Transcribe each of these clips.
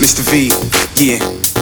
Mr. V, yeah.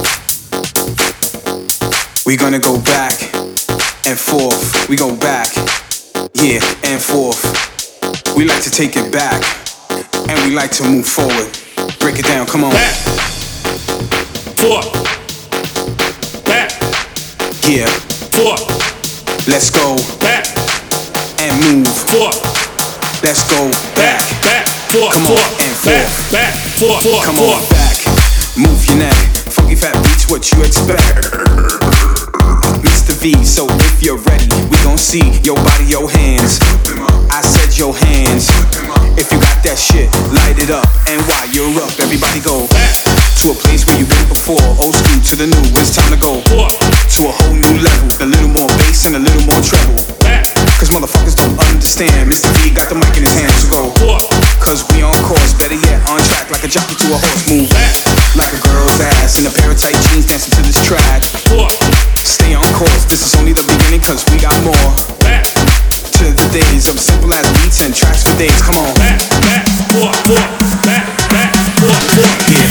We gonna go back and forth. We go back, yeah, and forth. We like to take it back, and we like to move forward. Break it down, come on. Back, forth, back, yeah, forth, let's go back, and move. forth, Let's go back, back, forth, come on, forth, and back, forth. back, forth, forth, Come on, forth. back, move your neck. Funky fat beats, what you expect? Mr. V, so if you're ready, we gon' see your body, your hands. I said your hands. If you got that shit, light it up. And while you're up, everybody go Back to a place where you've been before. Old school to the new, it's time to go forth, to a whole new level. A little more bass and a little more treble. back, Cause motherfuckers don't understand. Mr. V got the mic in his hands to go. forth, Cause we on course, better yet, on track like a jockey to a horse. Move back, like a girl's ass in a pair of tight jeans dancing to this track. forth, Stay on course, this is only the beginning cause we got more. back, To the days of simple as beats and tracks for days, come on. back, forth, forth, back, forth, forth. Yeah.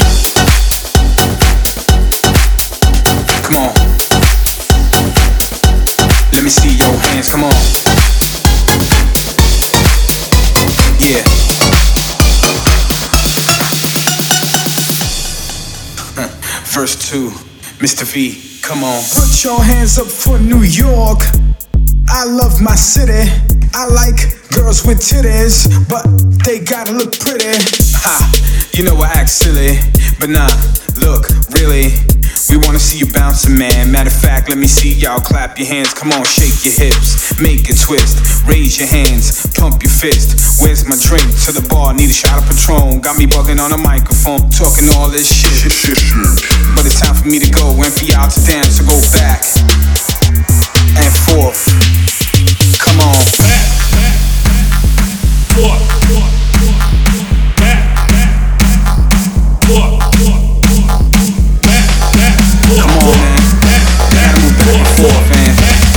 Come on. Let me see your hands, come on. Yeah. Verse 2, Mr. V, come on. Put your hands up for New York. I love my city. I like girls with titties, but they gotta look pretty. Ha, you know I act silly, but nah, look, really. We wanna see you bouncing, man. Matter of fact, let me see y'all clap your hands. Come on, shake your hips, make it twist. Raise your hands, pump your fist. Where's my drink? To the bar, need a shot of Patron. Got me bugging on a microphone, talking all this shit. But it's time for me to go and for y'all to dance. So go back and forth. Come on. Back, forth, back, forth, back, Come on, man. Gotta move back and forth, man.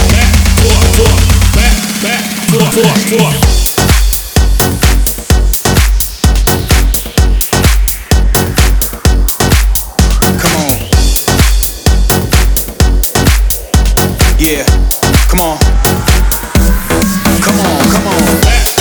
forth. Come on. Yeah. Come on. Come on, come on.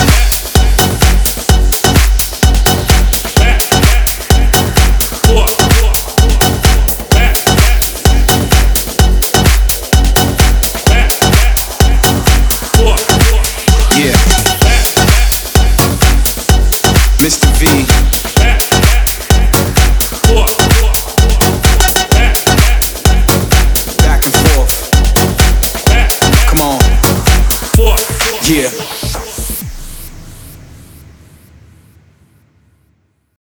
Yeah. Mr. V. Back and forth. Come on. Yeah.